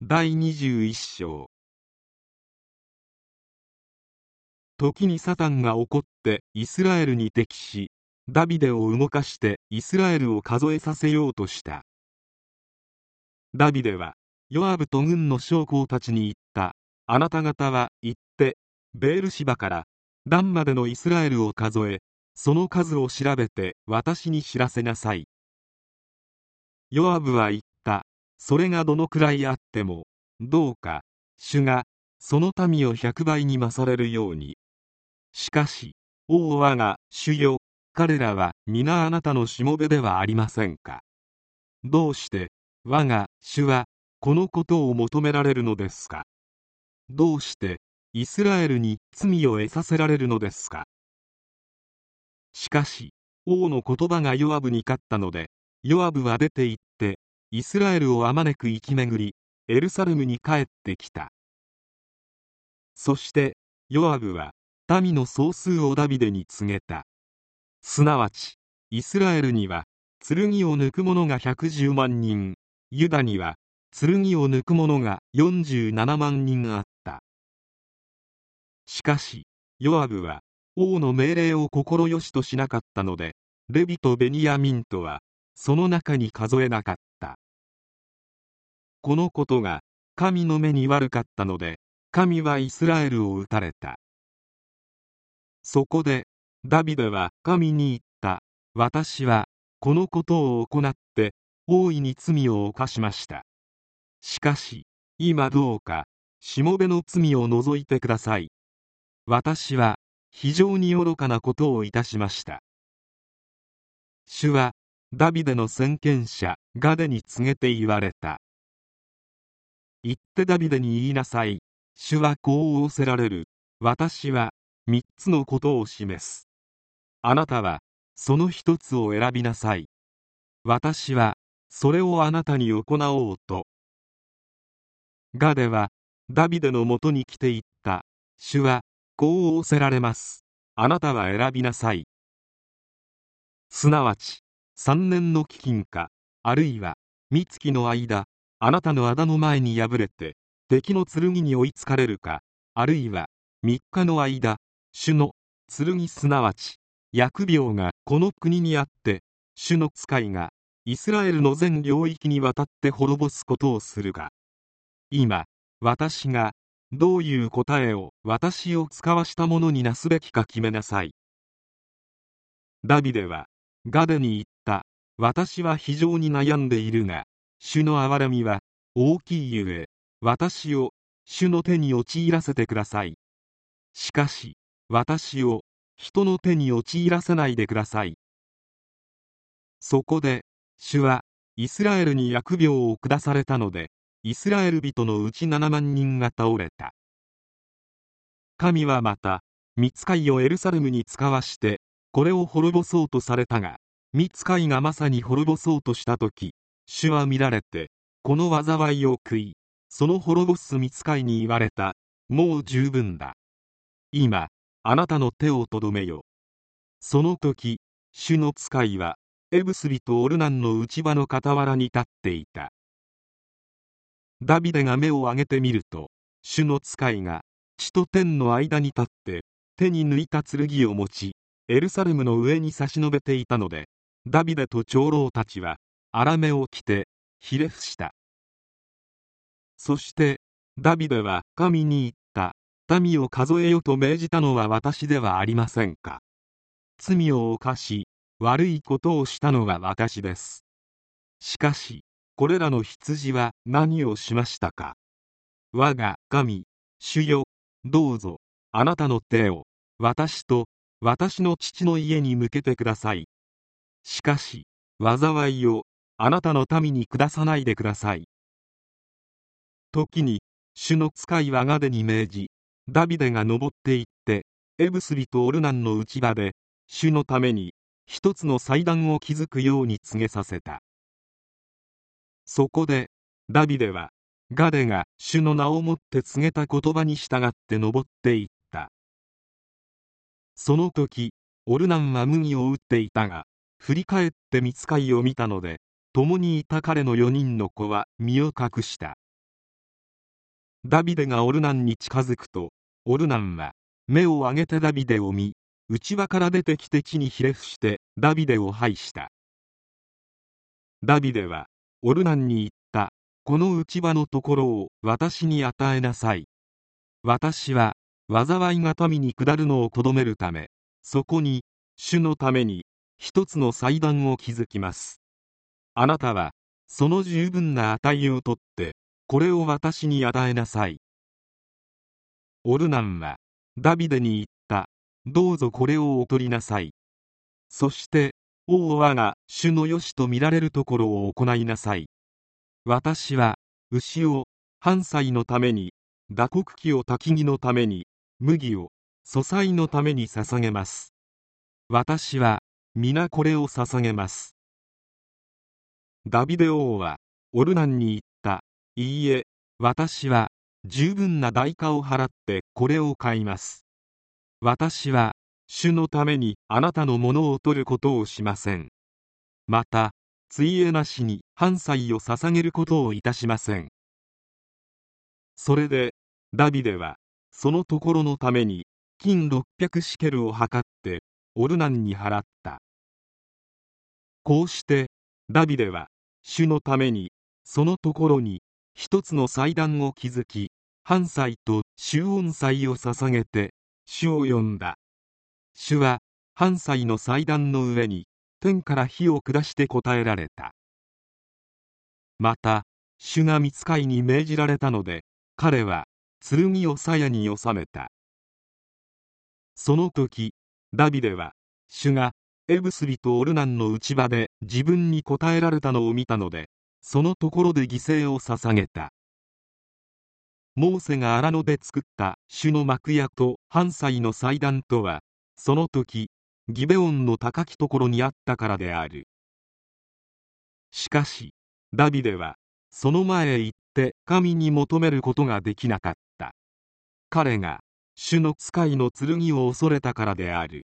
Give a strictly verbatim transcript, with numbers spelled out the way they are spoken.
だいにじゅういっ章。時にサタンが怒ってイスラエルに敵し、ダビデを動かしてイスラエルを数えさせようとした。ダビデはヨアブと軍の将校たちに言った。あなた方は行ってベールシバからダンまでのイスラエルを数え、その数を調べて私に知らせなさい。ヨアブは言った。それがどのくらいあってもどうか主がその民を百倍に勝れるように。しかし王我が主よ、彼らは皆あなたのしもべではありませんか。どうして我が主はこのことを求められるのですか。どうしてイスラエルに罪を得させられるのですか。しかし王の言葉がヨアブに勝ったので、ヨアブは出て行ってイスラエルをあまねく行き巡り、エルサレムに帰ってきた。そしてヨアブは民の総数をダビデに告げた。すなわちイスラエルには剣を抜く者がひゃくじゅうまんにん、ユダには剣を抜く者がよんじゅうななまんにんあった。しかしヨアブは王の命令を心よしとしなかったので、レビとベニヤミンとはその中に数えなかった。このことが神の目に悪かったので、神はイスラエルを討たれた。そこでダビデは神に言った。私はこのことを行って大いに罪を犯しました。しかし今どうかしもべの罪を除いてください。私は非常に愚かなことをいたしました。主はダビデの先見者ガデに告げて言われた。言ってダビデに言いなさい。主はこう仰せられる。私は三つのことを示す。あなたはその一つを選びなさい。私はそれをあなたに行おうと。ガデはダビデのもとに来て言った。主はこう仰せられます。あなたは選びなさい。すなわち三年の飢饉か、あるいは三月の間、あなたの仇の前に敗れて敵の剣に追いつかれるか、あるいは三日の間、主の剣すなわち疫病がこの国にあって、主の使いがイスラエルの全領域にわたって滅ぼすことをするか。今私がどういう答えを私を使わしたものになすべきか決めなさい。ダビデはガデに言った。私は非常に悩んでいるが、主の憐れみは大きいゆえ、私を主の手に陥らせてください。しかし私を人の手に陥らせないでください。そこで主はイスラエルに疫病を下されたので、イスラエル人のうちななまんにんが倒れた。神はまた御使いをエルサレムに使わしてこれを滅ぼそうとされたが、御使いがまさに滅ぼそうとしたとき、主は見られてこの災いを食い、その滅ぼす御使いに言われた。もう十分だ。今あなたの手をとどめよ。その時主の使いはエブス人オルナンの内場の傍らに立っていた。ダビデが目を上げてみると、主の使いが地と天の間に立って手に抜いた剣を持ち、エルサレムの上に差し伸べていたので、ダビデと長老たちは荒目を着てひれ伏した。そしてダビデは神に言った。民を数えよと命じたのは私ではありませんか。罪を犯し悪いことをしたのは私です。しかしこれらの羊は何をしましたか。我が神主よ、どうぞあなたの手を私と私の父の家に向けてください。しかし災いをあなたの民に下さないでください。時に主の使いはガデに命じ、ダビデが登って行ってエブス人オルナンの内場で主のために一つの祭壇を築くように告げさせた。そこでダビデはガデが主の名をもって告げた言葉に従って登っていった。その時オルナンは麦を打っていたが、振り返って御使いを見たので、共にいた彼のよにんの子は身を隠した。 ダビデがオルナンに近づくと、オルナンは目を上げてダビデを見、内輪から出てきて地にひれ伏してダビデを拝した。ダビデはオルナンに言った。この内輪のところを私に与えなさい。私は災いが民に下るのをとどめるため、そこに主のために一つの祭壇を築きます。あなたはその十分な値をとってこれを私に与えなさい。オルナンはダビデに言った。どうぞこれをお取りなさい。そして王我が主の良しと見られるところを行いなさい。私は牛を燔祭のために、打穀機を焚き木のために、麦を素祭のために捧げます。私は皆これを捧げます。ダビデ王はオルナンに言った。いいえ、私は十分な代価を払ってこれを買います。私は主のためにあなたのものを取ることをしません。また対えなしに燔祭を捧げることをいたしません。それでダビデはそのところのために金ろっぴゃくシケルを測ってオルナンに払った。こうしてダビデは主のためにそのところに一つの祭壇を築き、燔祭と祝恩祭を捧げて主を呼んだ。主は燔祭の祭壇の上に天から火を下して答えられた。また主が御使いに命じられたので、彼は剣を鞘に収めた。その時ダビデは主がエブスリとオルナンの内場で自分に答えられたのを見たので、そのところで犠牲を捧げた。モーセが荒野で作った主の幕屋と燔祭の祭壇とは、その時ギベオンの高きところにあったからである。しかしダビデはその前へ行って神に求めることができなかった。彼が主の使いの剣を恐れたからである。